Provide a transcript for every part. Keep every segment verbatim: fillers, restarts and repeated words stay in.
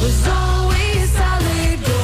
was always solid gold.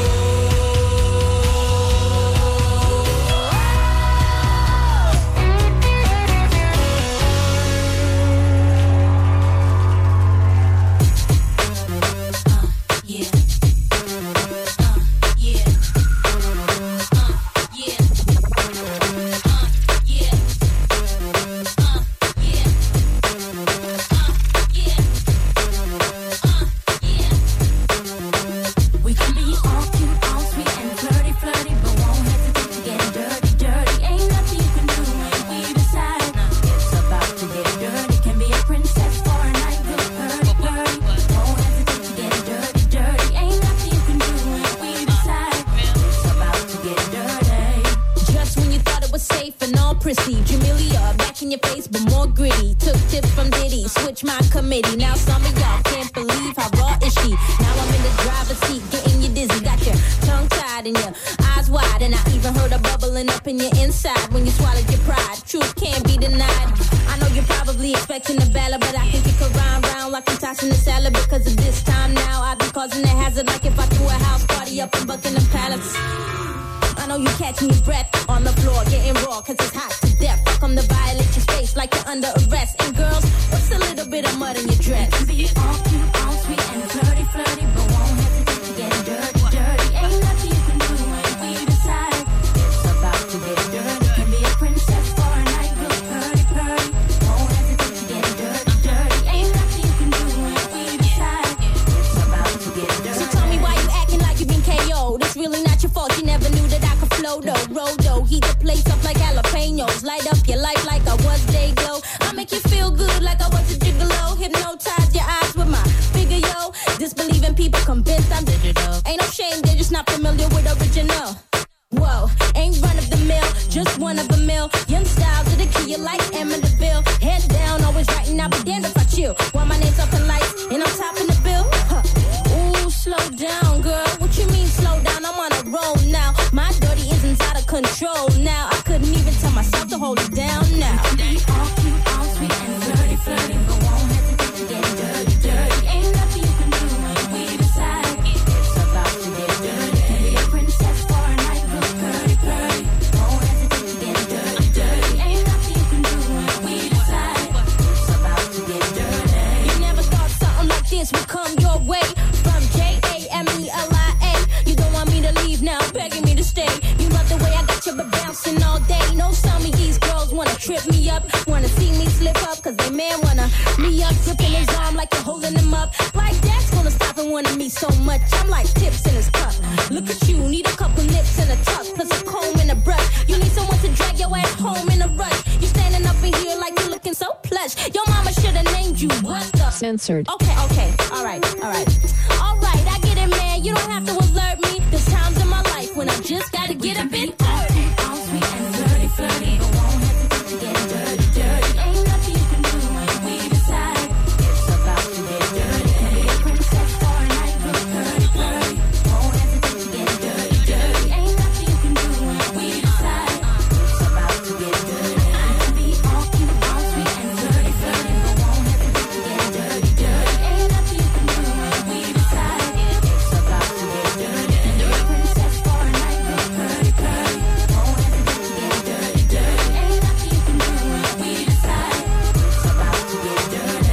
Censored. Okay, okay, all right, all right. All right, I get it, man. You don't have to alert me. There's times in my life when I just gotta get a bit dirty. All sweet and flirty, flirty, but won't hesitate to get dirty, dirty. Ain't nothing you can do when we decide it's about to get dirty. Can be a princess for a night, look flirty, flirty. Won't hesitate to get dirty, dirty. Ain't nothing you can do when we decide it's about to get dirty. I can be all cute, all sweet and flirty, flirty, but won't hesitate to get dirty, dirty. Ain't nothing you can do when we decide it's about to get dirty. Can be a princess for a night, look flirty, flirty. Won't hesitate to get dirty, dirty. Ain't nothing you can do when we decide it's about to get dirty.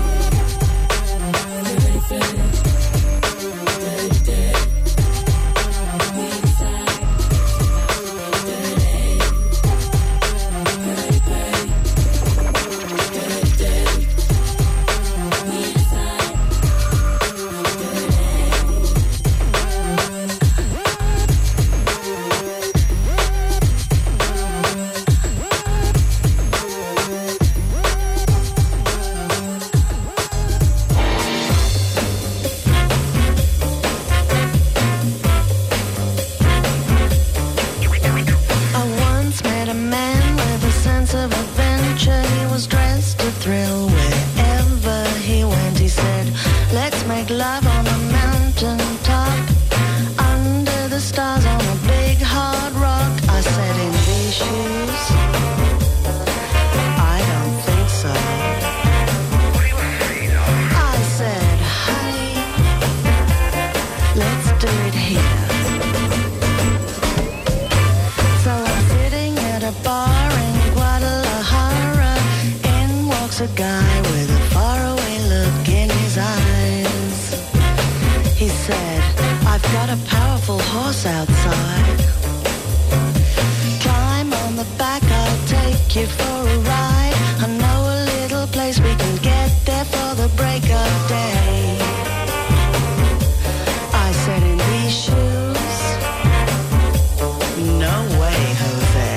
Dirty, flirty. Dirty, dirty. We decide it's about to get dirty. Dirty, dirty. Dirty, dirty. We decide I once met a man with a sense of adventure. He was dressed to thrill wherever he went. He said, let's make love on a mountain top, under the stars on a big hard rock. I said, in these shoes, I don't think so. I said, honey, said, I've got a powerful horse outside. Climb on the back, I'll take you for a ride. I know a little place we can get there for the break of day. I said, in these shoes, no way, Jose.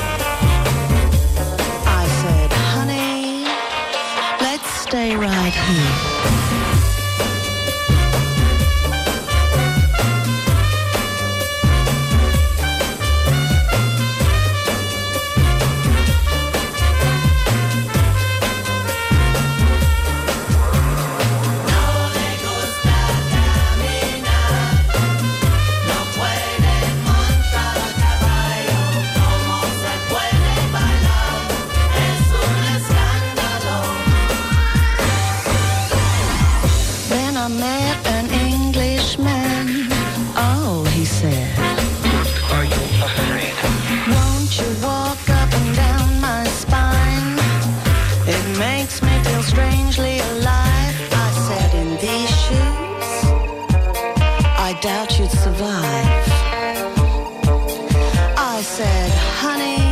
I said, honey, let's stay right here. I met an Englishman. Oh, he said, Are you afraid? won't you walk up and down my spine? It makes me feel strangely alive. I said, in these shoes, I doubt you'd survive. I said, honey,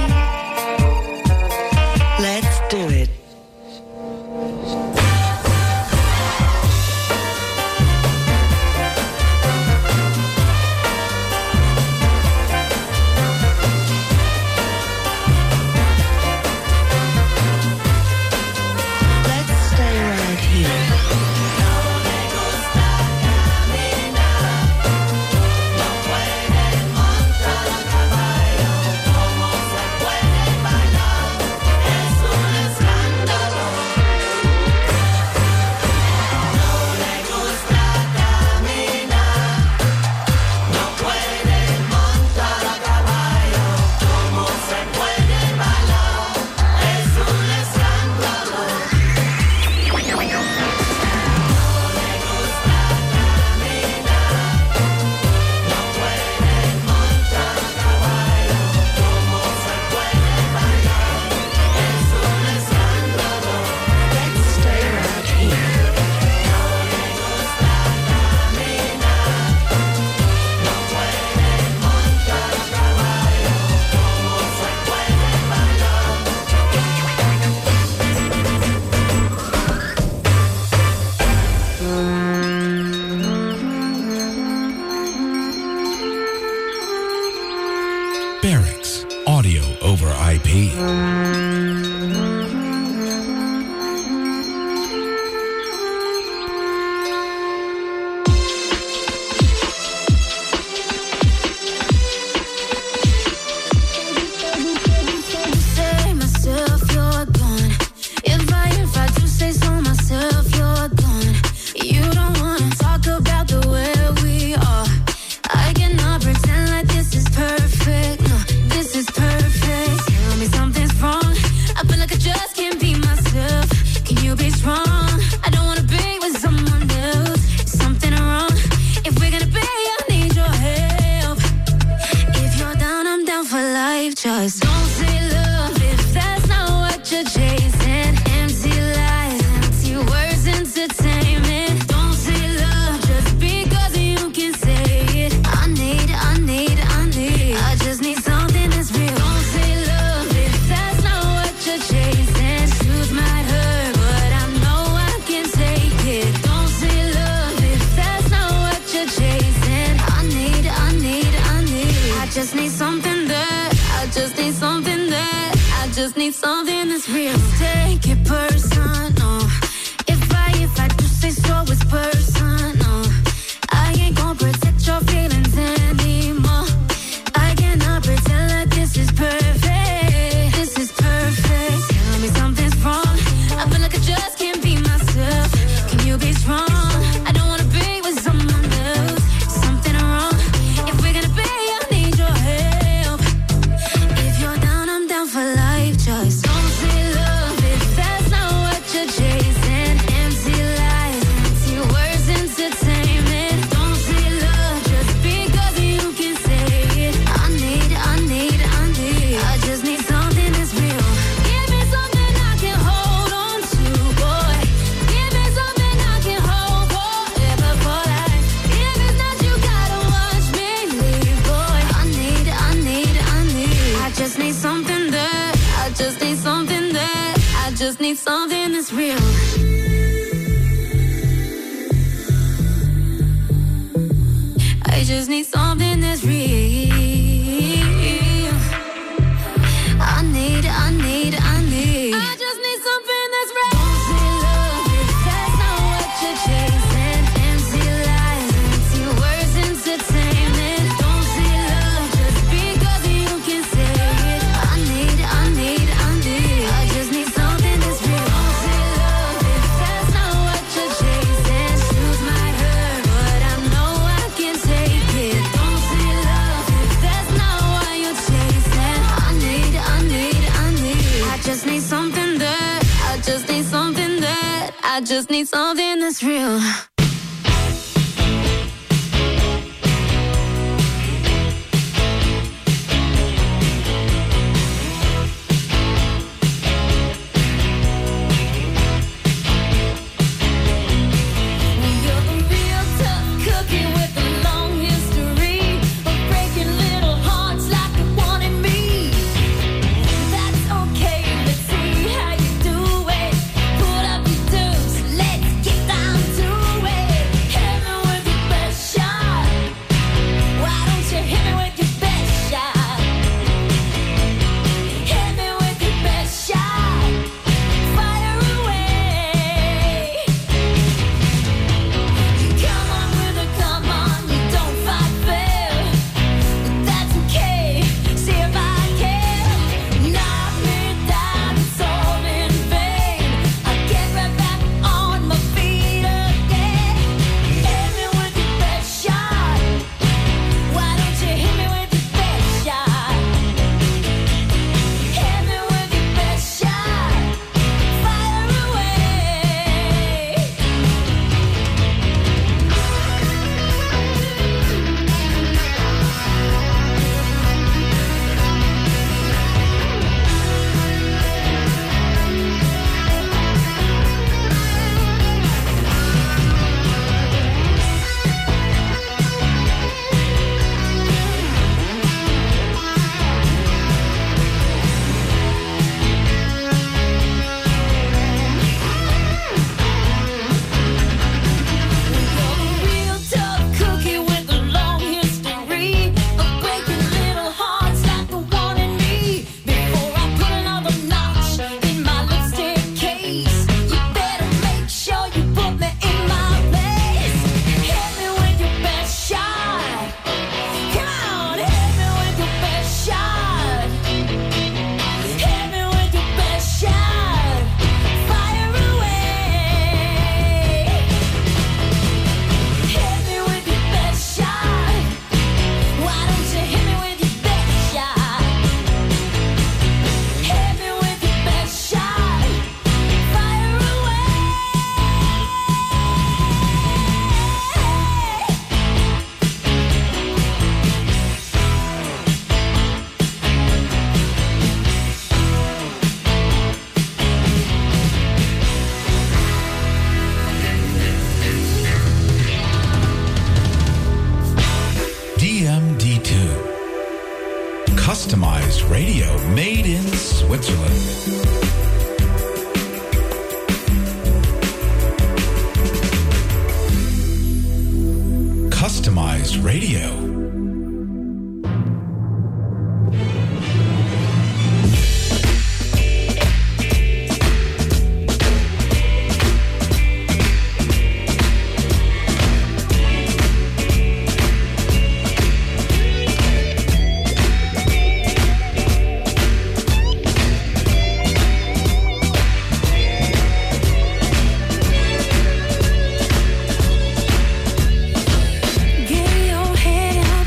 let's do it. Barracks, audio over I P. Say myself, you're gone. If I, if I do say so myself, you're gone. You don't wanna talk about the way we are. I cannot pretend like this is perfect. No, this is perfect. Tell me something's wrong. I feel like I just can't be myself. Can you be strong? I don't wanna be with someone else. Is something wrong? If we're gonna be, I need your help. If you're down, I'm down for life. Just don't say love if that's not what you're chasing. Empty lies, empty words, entertainment. Don't say love just because you can say it. I need, I need, I need. I just need something that's real. Don't say love if that's not what you're chasing. Truth might hurt, but I know I can take it. Don't say love if that's not what you're chasing. I need, I need, I need. I just need something that. I just need something that. I just need something that's real. Take it personal. If I, if I do say so, it's personal. I ain't gon' protect your feelings anymore. I cannot pretend like this is perfect. This is perfect. Tell me something's wrong. I feel like I just can't be myself. Can you be strong? I don't wanna be with someone else. Something wrong. If we're gonna be, I need your help. something that's real. I just need something that's real. I need, I need, I need. I just need something that's real. Don't say love if that's not what you're chasing. Empty lies, empty words, entertainment. Don't say love just because you can say it. I need, I need, I need. I just need something that's real. Don't say love if that's not what you're chasing. Shoes might hurt, but I know I can take it. Don't say love if that's not what you're chasing. I need, I need, I need. I just need something that, I just need something that, I just need something that's real. You're a real tough cookie with a long history of breaking little hearts like the one in me. That's okay, let's see how you do it. Put up your dues, let's get down to it. Hit me with your best shot. Why don't you hit me with your best shot? Hit me with your best shot. Fire away. Come on with a come on, you don't fight fair. But that's okay, see if I can. Knock me down, it's all in vain. I get right back on my feet again. Hit me with your best shot. Why don't you hit me with your best shot? Hit me with your best shot. Fire away. You're a real tough cookie with a long history of breaking little hearts like the one in me. Before I put another notch in my lipstick case, you better make sure you put me in my place. Hit me with your best shot. Come on, hit me with your best shot. Hit me with your best shot. Fire away. Hit me with your best shot. Why don't you hit me with your best shot? Hit me with your best shot. Fire away. D M D two. Customized radio made in Switzerland. Customized radio. Get your head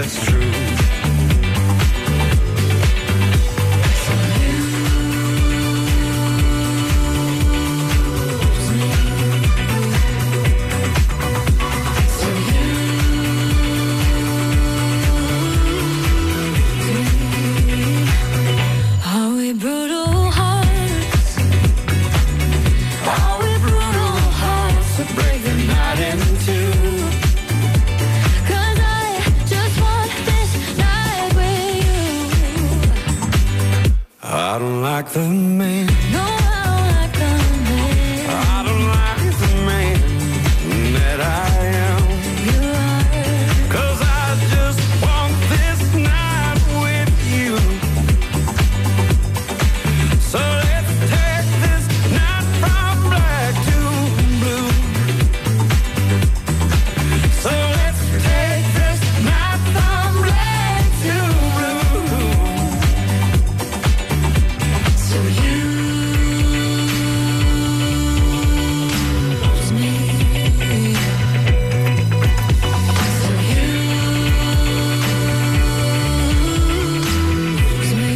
it's true. Are we brutal hearts? Are we brutal hearts to break the night in two? 'Cause I just want this night with you. I don't like the man. No, I don't like the man I don't like the man that I am. you are. 'Cause I just want this night with you. So let's take this night from black to blue. So let's take this night from black to blue. So you lose me. So you lose me.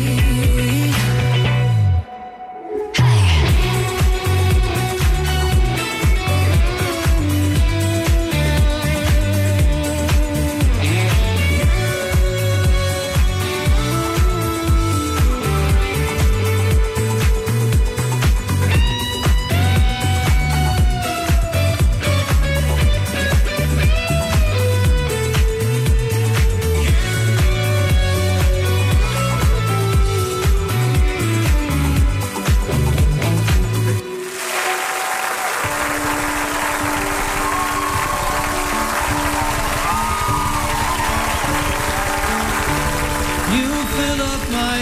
You fill up my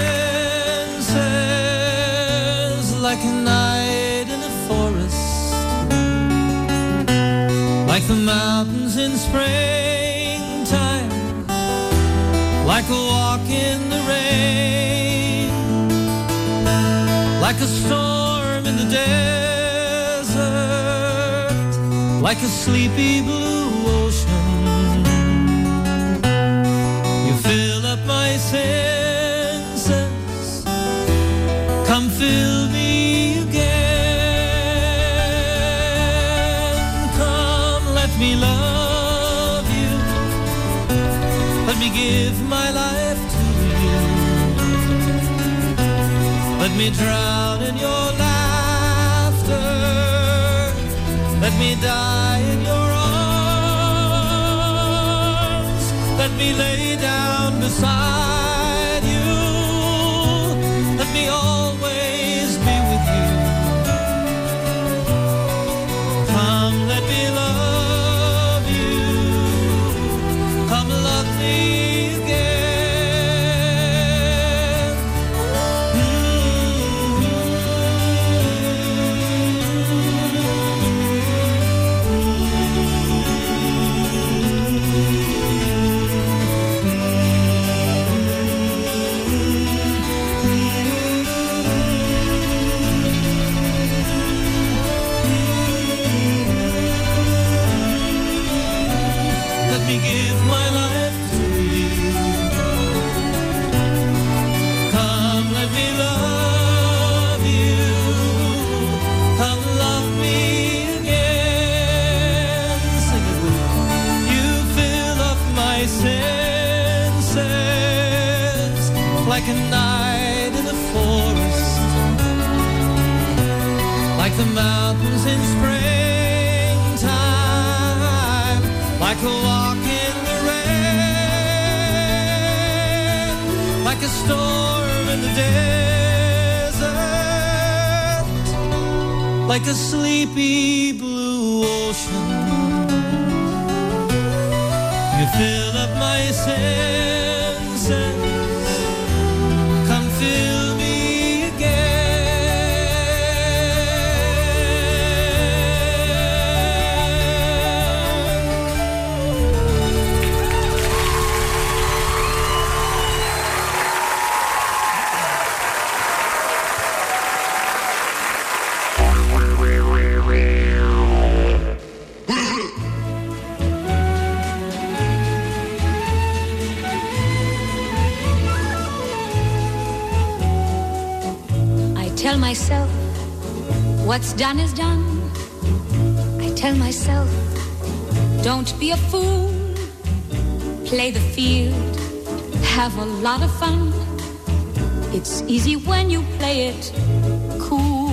senses like a night in a forest, like the mountains in springtime, like a walk in the rain, like a storm in the desert, like a sleepy blue ocean. You fill up my senses, come fill me again. Come, let me love you, let me give my life to you. Let me drown in your laughter, let me die in your arms, let me lay down beside you, let me always be with you. Come, let me love you, come love me again. Let me give my life to you. Come, let me love you. Come, love me again. Sing it with me. You fill up my senses like a night in the forest, like the mountains in springtime, like a walk in the rain, like a storm in the desert, like a sleepy blue ocean. You fill up my senses, come fill me tell myself, what's done is done. I tell myself, don't be a fool. Play the field, have a lot of fun. It's easy when you play it cool.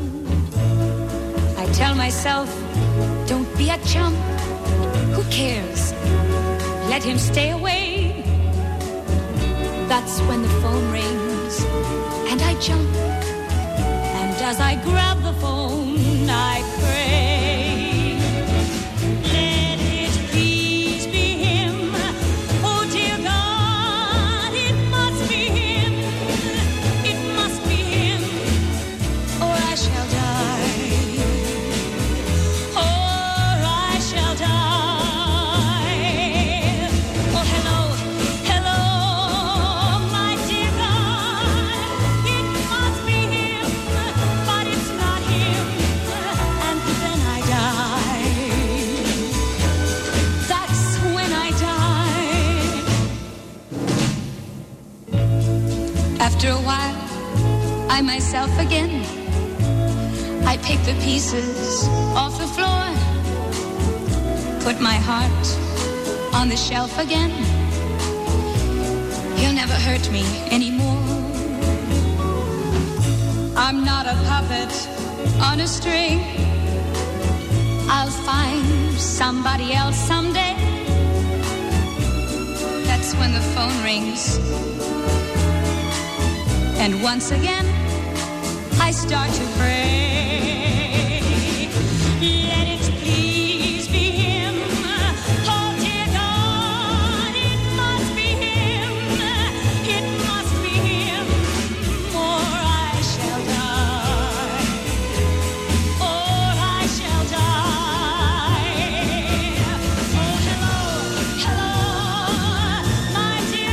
I tell myself, don't be a chump. Who cares? Let him stay away. That's when the phone rings and I jump. And as I grab the phone, I pray. Let it please be him. Oh dear God, it must be him. It must be him, or I shall die. Or I shall die. Oh hello, hello, my dear God. It must be him, but it's not him. And then I die. That's when I die. After a while, I myself again. I pick the pieces off the floor, put my heart on the shelf again. He'll never hurt me anymore. I'm not a puppet on a string. I'll find somebody else someday. That's when the phone rings. And once again, I start to pray. Let it please be him. Oh dear God, it must be him. It must be him, or I shall die. Or I shall die. Oh hello, hello, my dear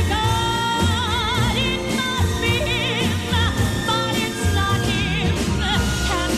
God, it must be him, but it's not him. And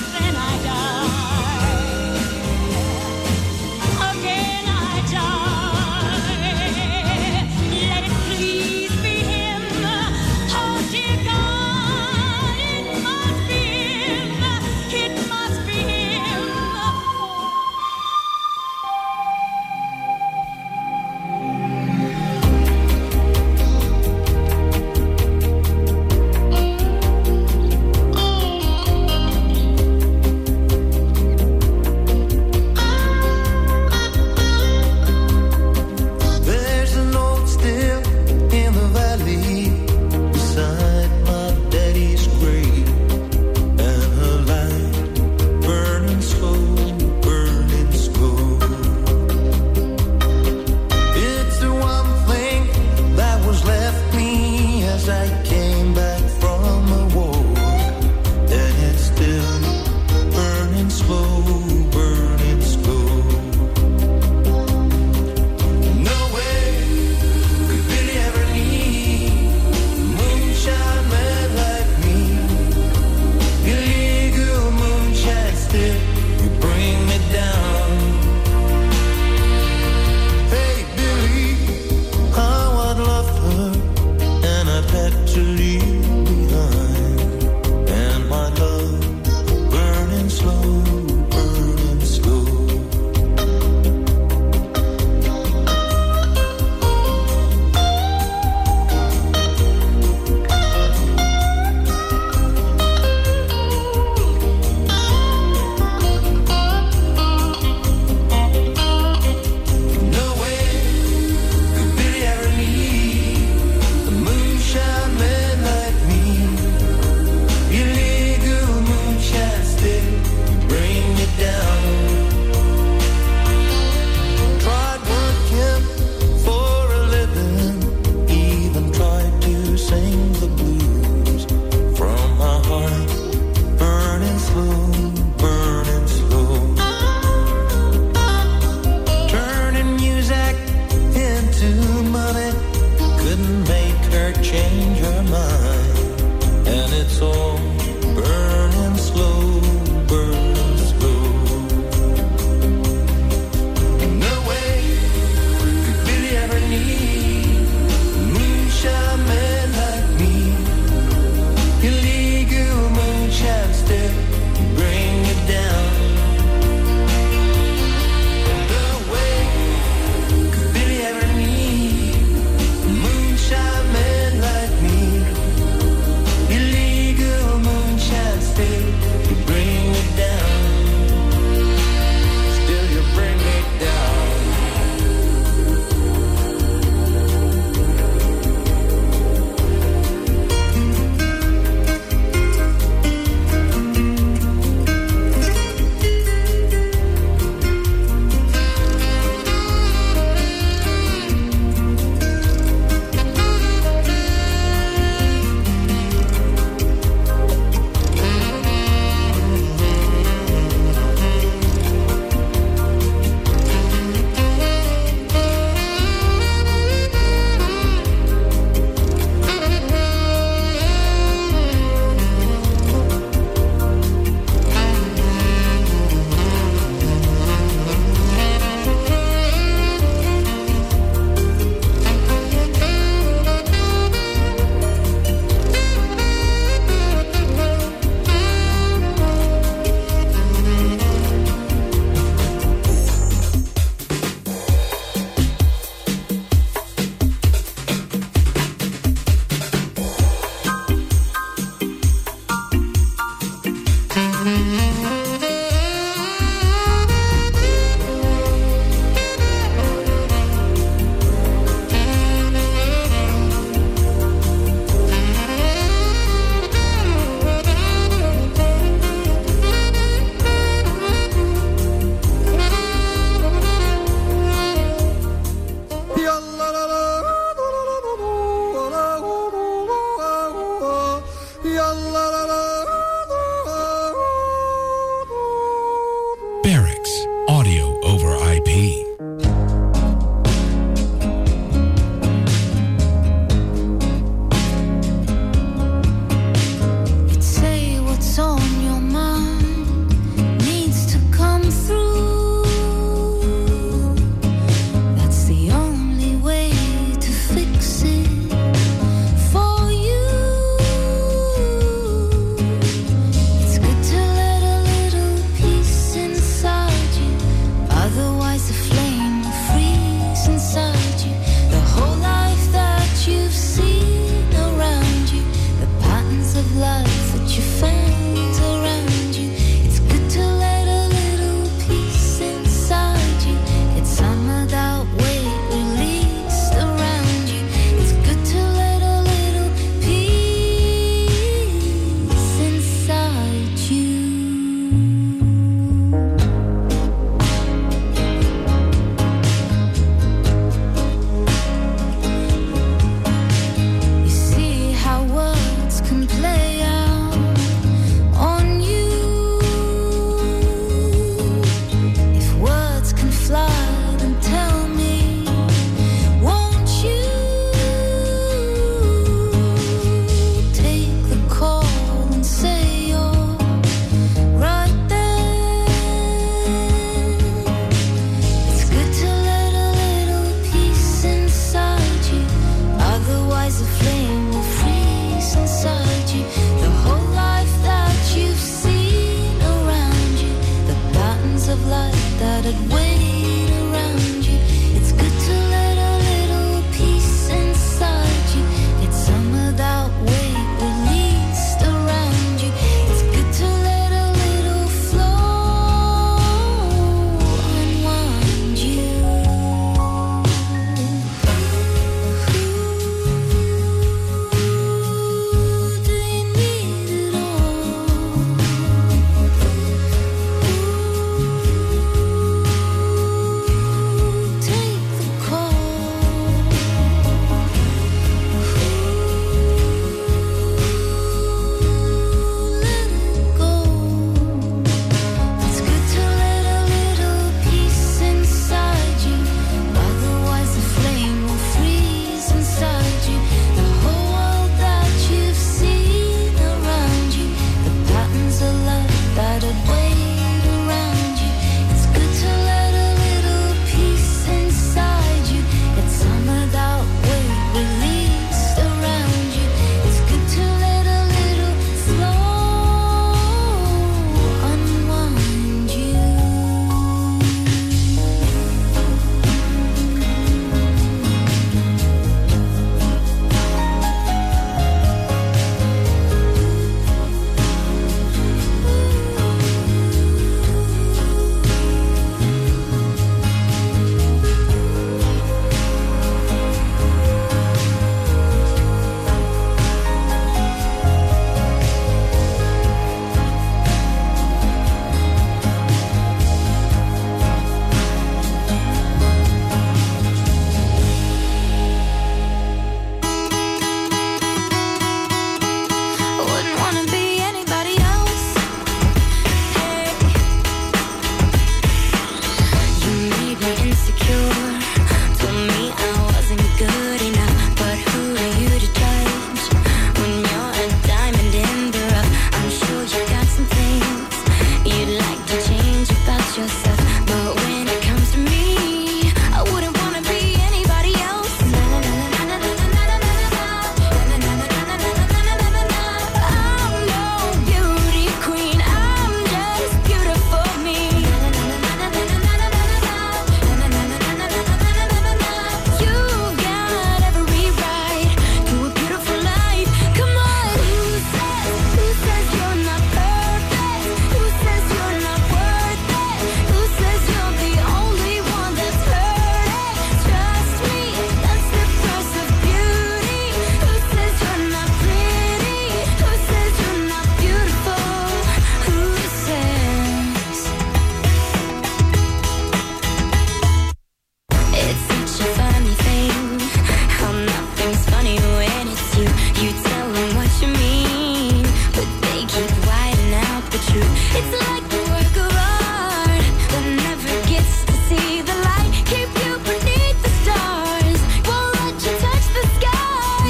truth. It's like a work of art that never gets to see the light. Keep you beneath the stars, won't let you touch the sky.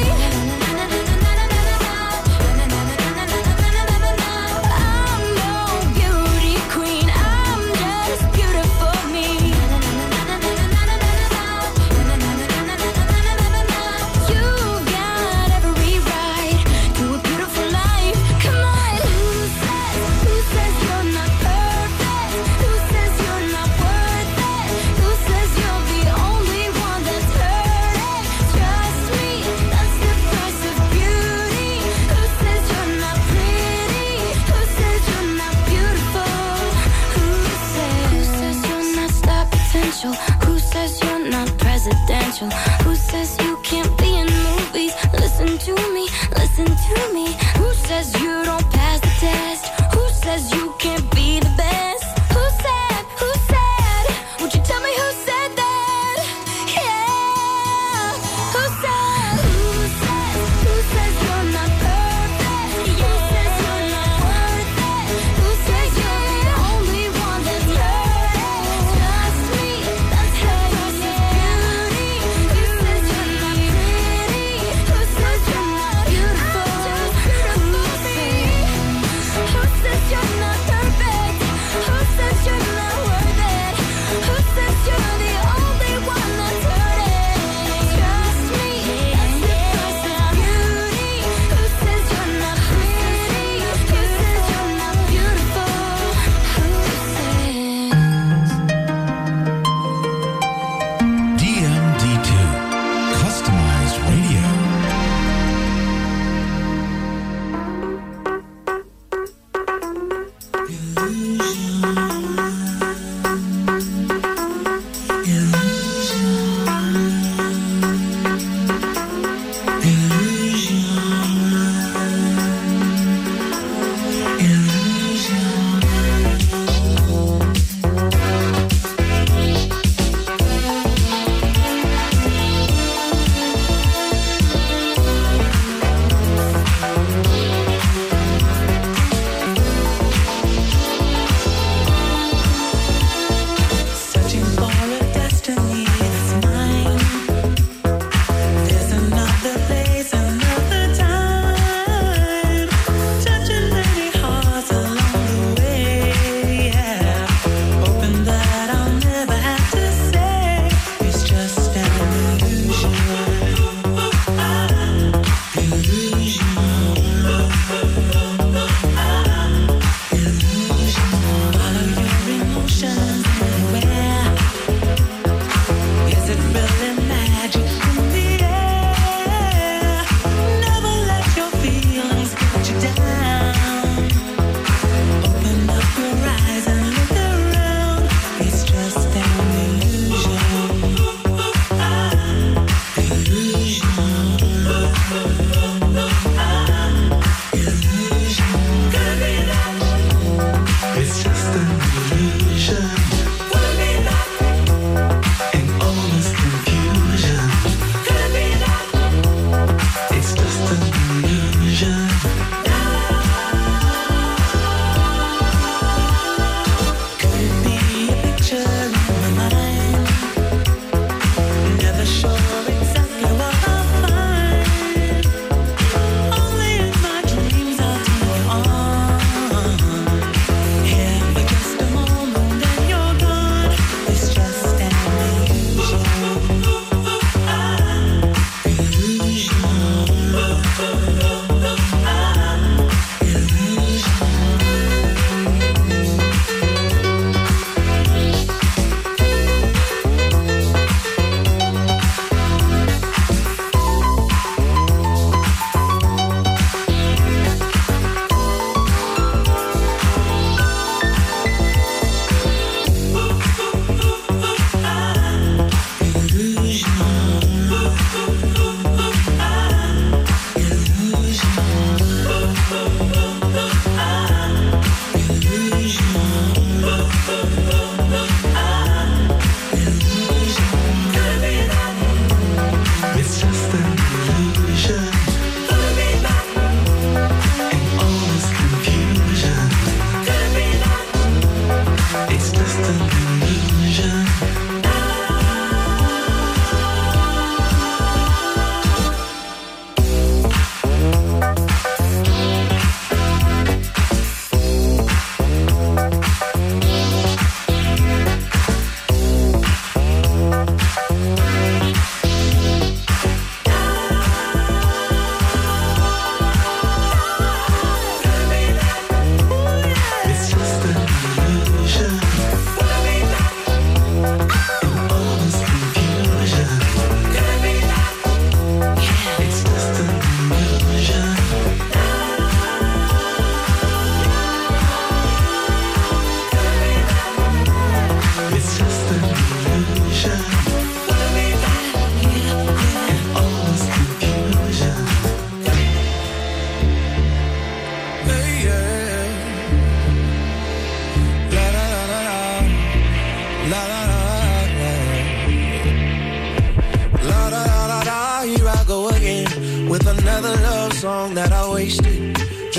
I'm no beauty queen, I'm just beautiful me. You've got every right to a beautiful life. Come on. Who says, who says you're not perfect? Who says you're not worth it? Who says you're the only one that's hurting? Trust me, that's the price of beauty. Who says you're not pretty? Who says you're not beautiful? Who says, who says you're not star potential? Who says you're not presidential? Who says you can't be in movies? Listen to me, listen to me. Who says you don't pass the test? Who says you can't be the best? Who said, who said? Would you tell me who said that? Yeah. Who said, who says, who says you're not perfect? Who says you're not worth it? Who says you're the only one that's hurting? Trust me, that's how you see beauty. Who says you're not pretty? Who says you're not beautiful? Who says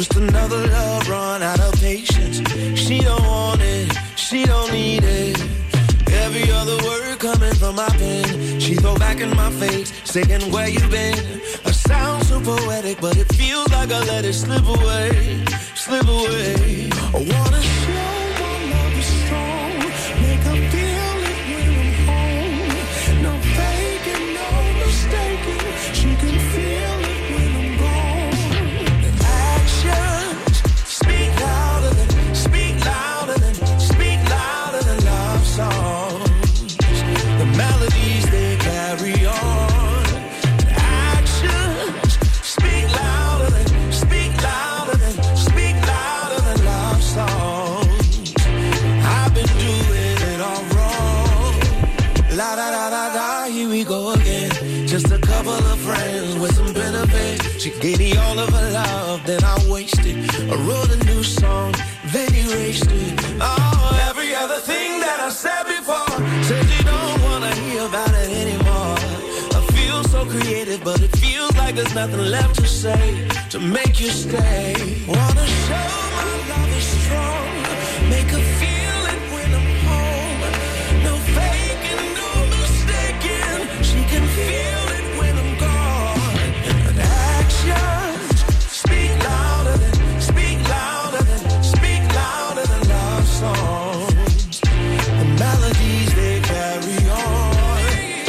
Just another love run out of patience. She don't want it, she don't need it. Every other word coming from my pen, she throw back in my face, saying where you been. I sound so poetic, but it feels like I let it slip away, slip away. I wanna show my love is strong, make her feel it when I'm home. No faking, no mistaking, she can feel it when I'm gone. Actions speak louder than, speak louder than, speak louder than love songs. The melodies they carry on. Actions speak louder than, speak louder than, speak louder than love songs. I've been doing it all wrong. La da da da da, here we go again. Just a couple of friends with some benefit. She gave me all of her love, then I wasted. I wrote a new song, then erased it. Oh, every other thing that I said before, said you don't wanna hear about it anymore. I feel so creative, but it feels like there's nothing left to say to make you stay. Wanna show my love is strong, make her feel it when I'm home. No faking, no mistaking, she can feel it when I'm gone. And actions speak louder than, speak louder than, speak louder than love songs. The melodies they carry on.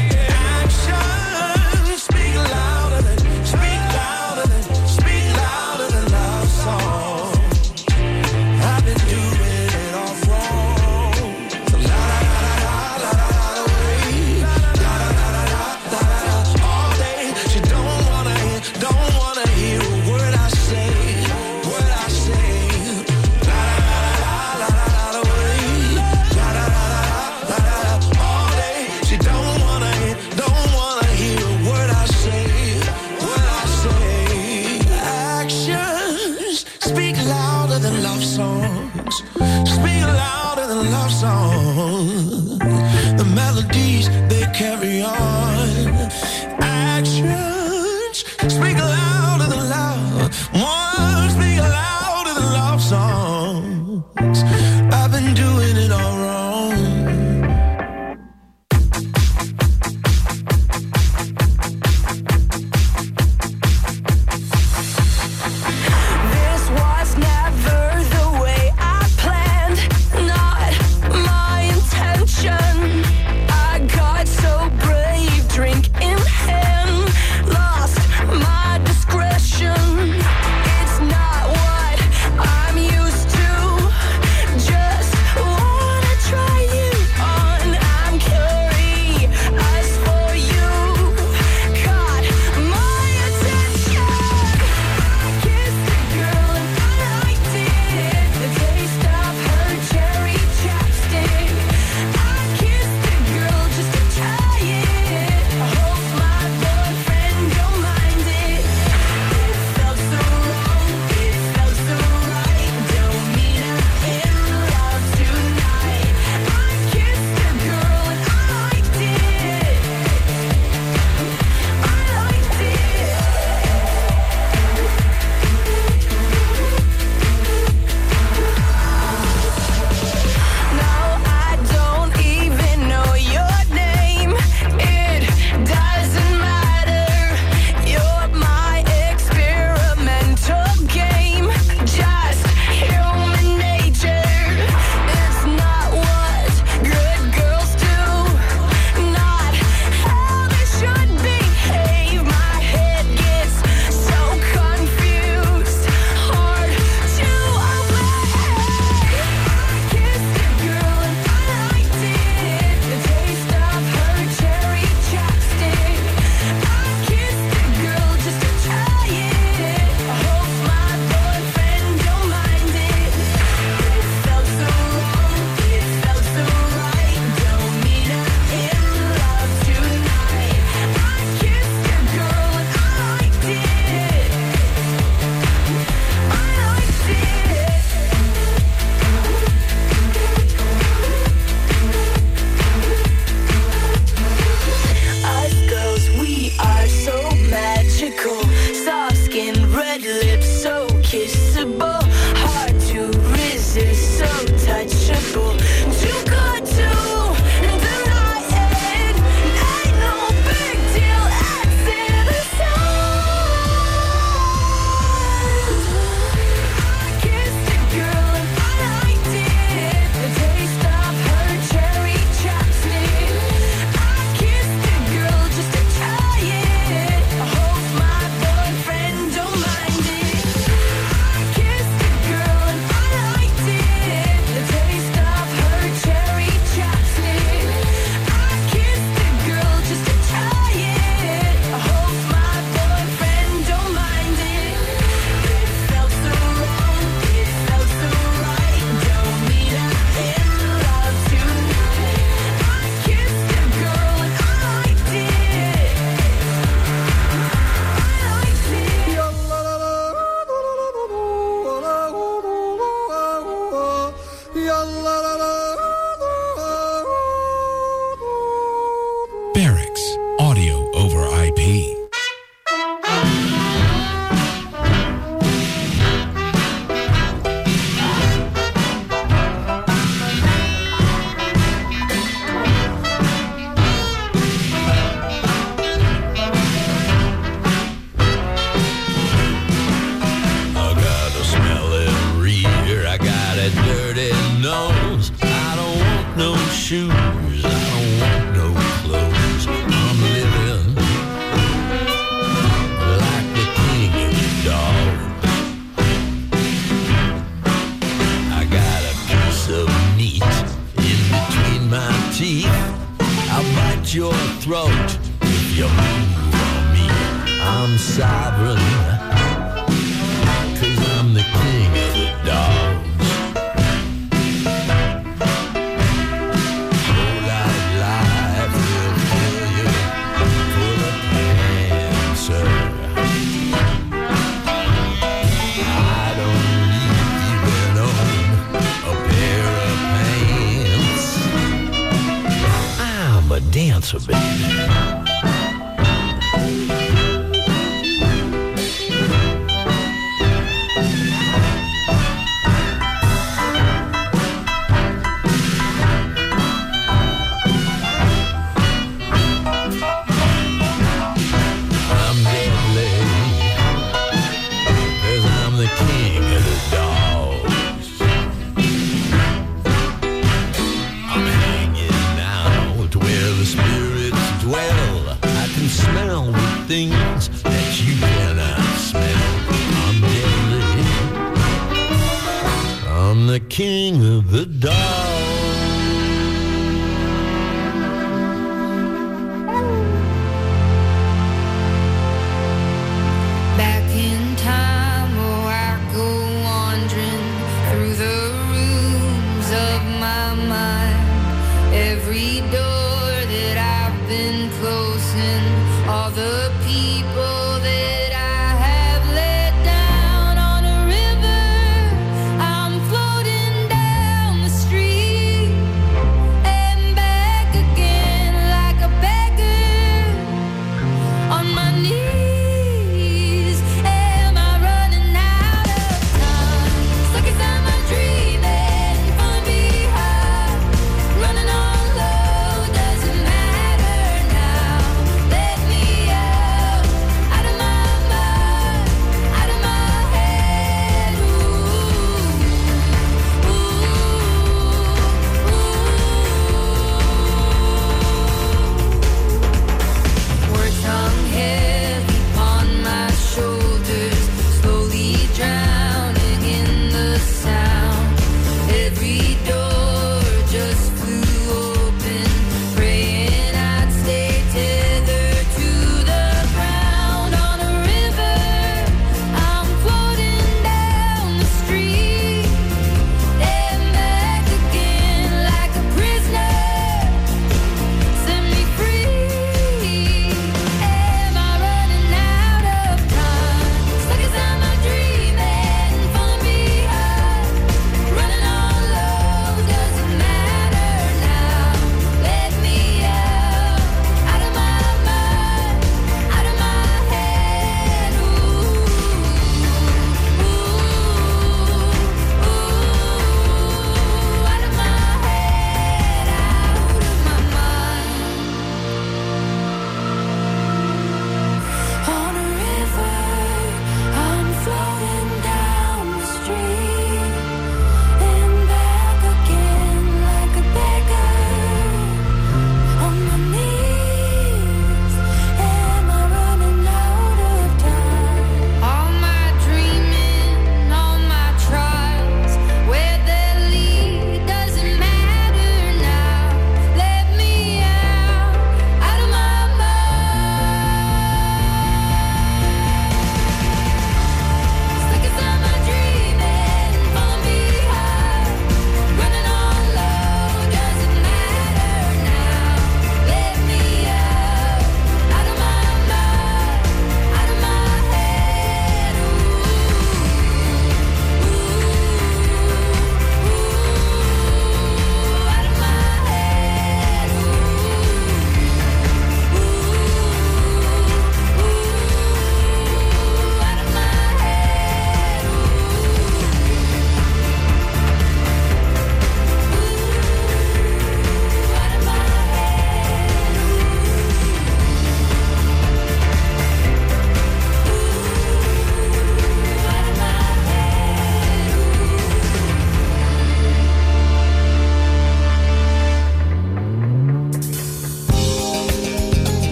Actions speak louder than, speak louder than, speak louder than love songs. I've been doing it all wrong. So la da da da da da da way. La da da da da da da all day. She don't wanna hear, don't wanna hear a word I say, word I say. La da da da da da da way. La da da da da da da all day. She don't wanna hear, don't wanna hear a word I say, word I say. Actions speak louder than love songs. Speak louder than love songs. The melodies they carry on. Actions speak louder than love. Words speak louder than love songs. I've been doing it all wrong. This was never the way I planned, not my intention. I got so brave shoes. I don't want no clothes. I'm living like the king of the dog. I got a piece of meat in between my teeth. I'll bite your throat if you move on me. I'm sovereign, 'cause I'm the king of the dogs. Whole lot life will fill you full of cancer. I don't even own a pair of pants. I'm a dancer, baby. I'm deadly, 'cause I'm the king of the dogs. I'm hanging out where the spirits dwell. I can smell the things that you cannot smell. I'm deadly. I'm the king of the dogs. Back in time, oh, I go wandering through the rooms of my mind. Every door that I've been closing, all the people that I have let down on a river. I'm floating down the street.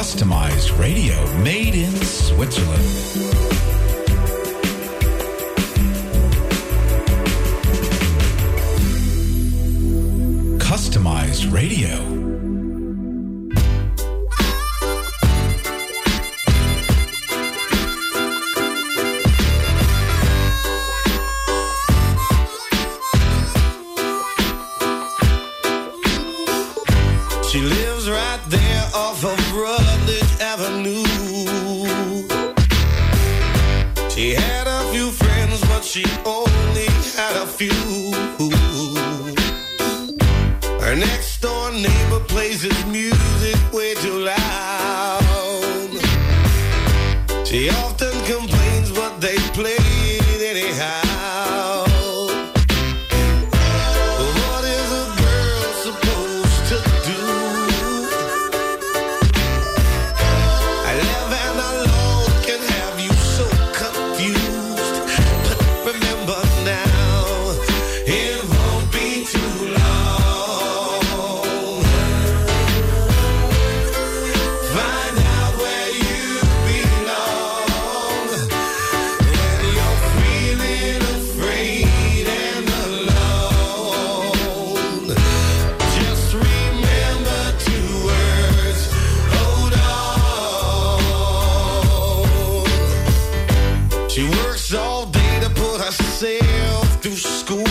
Customized radio made in Switzerland. Customized radio. She lives right there off of Rutledge Avenue. She had a few friends, but she only had a few. Her next door neighbor plays his music way too loud. She often complains, but they play it anyhow. What is a girl supposed to do? I love and alone can have you so confused. But remember now, it won't be too long. Find out where you belong when you're feeling afraid and alone. Just remember two words: hold on. She works all day to put herself through school.